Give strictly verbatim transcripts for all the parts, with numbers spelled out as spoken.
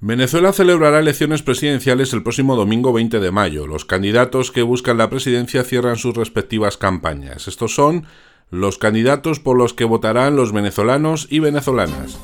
Venezuela celebrará elecciones presidenciales el próximo domingo veinte de mayo. Los candidatos que buscan la presidencia cierran sus respectivas campañas. Estos son los candidatos por los que votarán los venezolanos y venezolanas.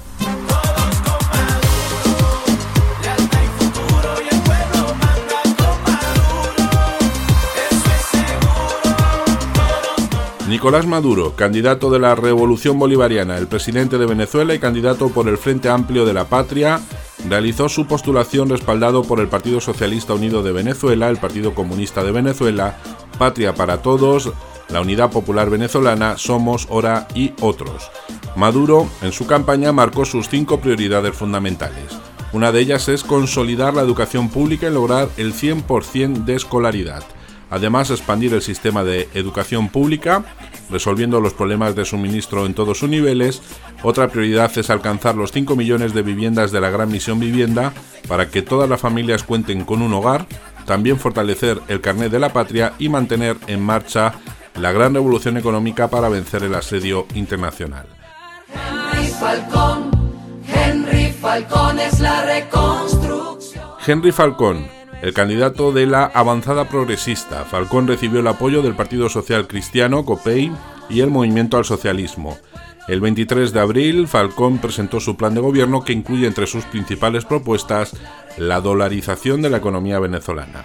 Nicolás Maduro, candidato de la Revolución Bolivariana, el presidente de Venezuela y candidato por el Frente Amplio de la Patria, realizó su postulación respaldado por el Partido Socialista Unido de Venezuela, el Partido Comunista de Venezuela, Patria para Todos, la Unidad Popular Venezolana, Somos, Hora y otros. Maduro, en su campaña, marcó sus cinco prioridades fundamentales. Una de ellas es consolidar la educación pública y lograr el cien por ciento de escolaridad. Además, expandir el sistema de educación pública, resolviendo los problemas de suministro en todos sus niveles. Otra prioridad es alcanzar los cinco millones de viviendas de la Gran Misión Vivienda para que todas las familias cuenten con un hogar. También fortalecer el carnet de la patria y mantener en marcha la gran revolución económica para vencer el asedio internacional. Henry Falcón, Henry Falcón es la reconstrucción. Henry Falcón, el candidato de la avanzada progresista. Falcón recibió el apoyo del Partido Social Cristiano, COPEI, y el Movimiento al Socialismo. El veintitrés de abril, Falcón presentó su plan de gobierno que incluye entre sus principales propuestas la dolarización de la economía venezolana.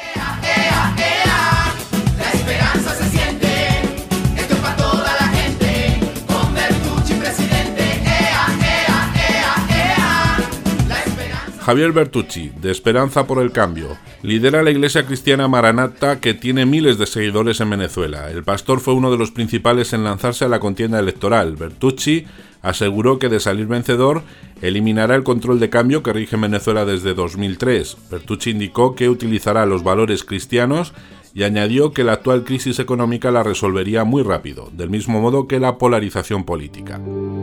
Javier Bertucci, de Esperanza por el Cambio, lidera la iglesia cristiana Maranatha, que tiene miles de seguidores en Venezuela. El pastor fue uno de los principales en lanzarse a la contienda electoral. Bertucci aseguró que, de salir vencedor, eliminará el control de cambio que rige en Venezuela desde dos mil tres. Bertucci indicó que utilizará los valores cristianos y añadió que la actual crisis económica la resolvería muy rápido, del mismo modo que la polarización política.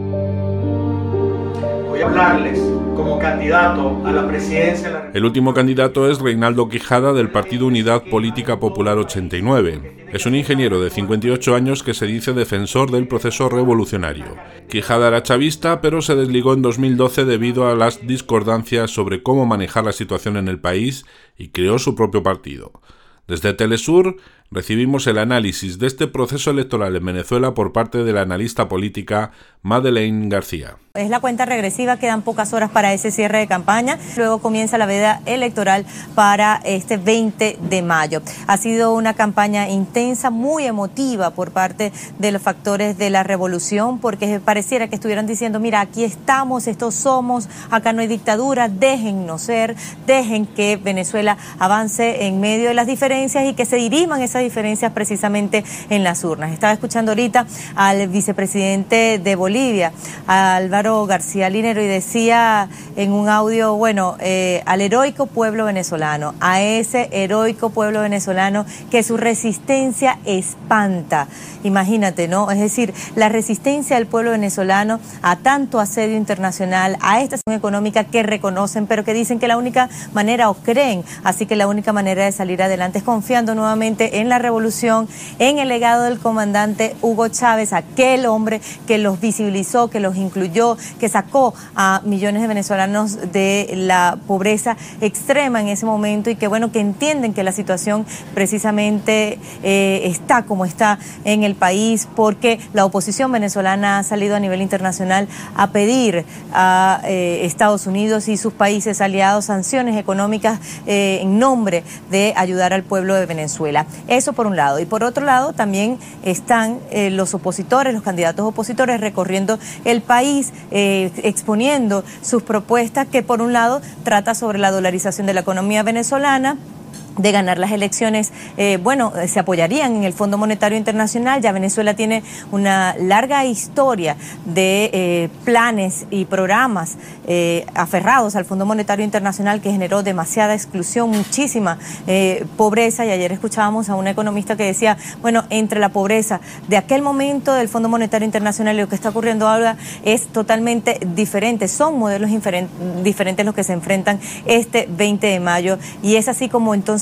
Voy a hablarles como candidato a la presidencia de la... El último candidato es Reinaldo Quijada, del Partido Unidad Política Popular ochenta y nueve. Es un ingeniero de cincuenta y ocho años que se dice defensor del proceso revolucionario. Quijada era chavista, pero se desligó en dos mil doce debido a las discordancias sobre cómo manejar la situación en el país y creó su propio partido. Desde Telesur recibimos el análisis de este proceso electoral en Venezuela por parte de la analista política Madeleine García. Es la cuenta regresiva, quedan pocas horas para ese cierre de campaña, luego comienza la veda electoral para este veinte de mayo. Ha sido una campaña intensa, muy emotiva por parte de los factores de la revolución, porque pareciera que estuvieran diciendo, mira, aquí estamos, estos somos, acá no hay dictadura, déjennos ser, dejen que Venezuela avance en medio de las diferencias y que se diriman esas diferencias precisamente en las urnas. Estaba escuchando ahorita al vicepresidente de Bolivia, a Álvaro García Linero, y decía en un audio, bueno, eh, al heroico pueblo venezolano, a ese heroico pueblo venezolano que su resistencia espanta. Imagínate, ¿no? Es decir, la resistencia del pueblo venezolano a tanto asedio internacional, a esta situación económica que reconocen, pero que dicen que la única manera, o creen, así que la única manera de salir adelante es confiando nuevamente en la revolución, en el legado del comandante Hugo Chávez, aquel hombre que los visibilizó, que los incluyó, que sacó a millones de venezolanos de la pobreza extrema en ese momento, y que bueno, que entienden que la situación precisamente eh, está como está en el país, porque la oposición venezolana ha salido a nivel internacional a pedir a eh, Estados Unidos y sus países aliados sanciones económicas eh, en nombre de ayudar al pueblo de Venezuela. Eso por un lado. Y por otro lado también están eh, los opositores, los candidatos opositores recorriendo el país, eh, exponiendo sus propuestas, que por un lado trata sobre la dolarización de la economía venezolana, de ganar las elecciones, eh, bueno, se apoyarían en el Fondo Monetario Internacional. Ya Venezuela tiene una larga historia de eh, planes y programas eh, aferrados al Fondo Monetario Internacional, que generó demasiada exclusión, muchísima eh, pobreza, y ayer escuchábamos a una economista que decía, bueno, entre la pobreza de aquel momento del Fondo Monetario Internacional y lo que está ocurriendo ahora es totalmente diferente, son modelos diferentes los que se enfrentan este veinte de mayo, y es así como entonces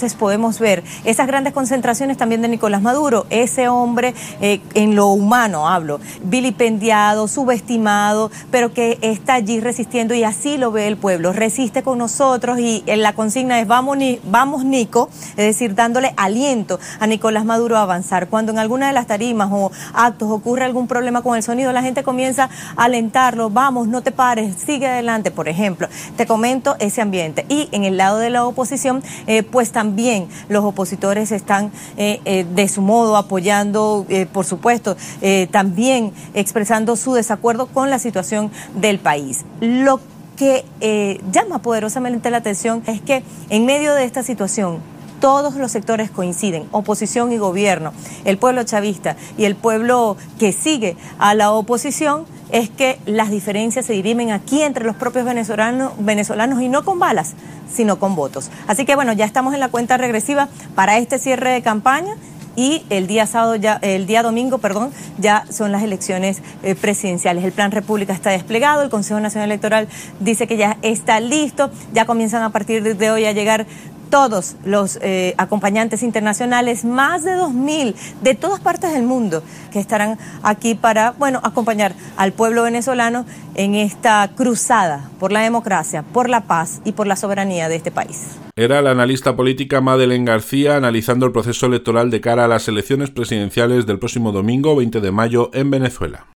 entonces podemos ver esas grandes concentraciones también de Nicolás Maduro, ese hombre eh, en lo humano hablo, vilipendiado, subestimado, pero que está allí resistiendo y así lo ve el pueblo, resiste con nosotros y la consigna es vamos, ni, vamos Nico, es decir, dándole aliento a Nicolás Maduro a avanzar. Cuando en alguna de las tarimas o actos ocurre algún problema con el sonido, la gente comienza a alentarlo, vamos, no te pares, sigue adelante, por ejemplo. Te comento ese ambiente. Y en el lado de la oposición, eh, pues también los opositores están eh, eh, de su modo apoyando, eh, por supuesto, eh, también expresando su desacuerdo con la situación del país. Lo que eh, llama poderosamente la atención es que en medio de esta situación, todos los sectores coinciden, oposición y gobierno, el pueblo chavista y el pueblo que sigue a la oposición, es que las diferencias se dirimen aquí entre los propios venezolanos, venezolanos y no con balas, sino con votos. Así que bueno, ya estamos en la cuenta regresiva para este cierre de campaña y el día sábado ya, el día domingo, perdón, ya son las elecciones eh, presidenciales. El Plan República está desplegado, el Consejo Nacional Electoral dice que ya está listo, ya comienzan a partir de hoy a llegar todos los eh, acompañantes internacionales, más de dos mil de todas partes del mundo que estarán aquí para, bueno, acompañar al pueblo venezolano en esta cruzada por la democracia, por la paz y por la soberanía de este país. Era la analista política Madeleine García analizando el proceso electoral de cara a las elecciones presidenciales del próximo domingo veinte de mayo en Venezuela.